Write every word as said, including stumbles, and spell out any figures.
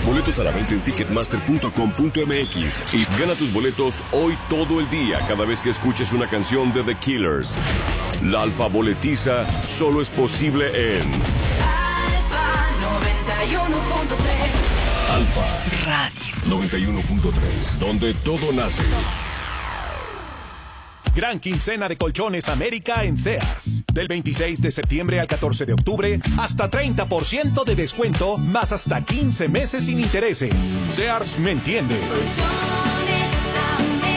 Boletos a la venta en ticketmaster punto com punto m x y gana tus boletos hoy todo el día cada vez que escuches una canción de The Killers. La Alfa Boletiza solo es posible en Alfa noventa y uno punto tres. Alfa Radio noventa y uno punto tres, donde todo nace. Gran quincena de Colchones América en Sears. Del veintiséis de septiembre al catorce de octubre, hasta treinta por ciento de descuento, más hasta quince meses sin intereses. Sears me entiende.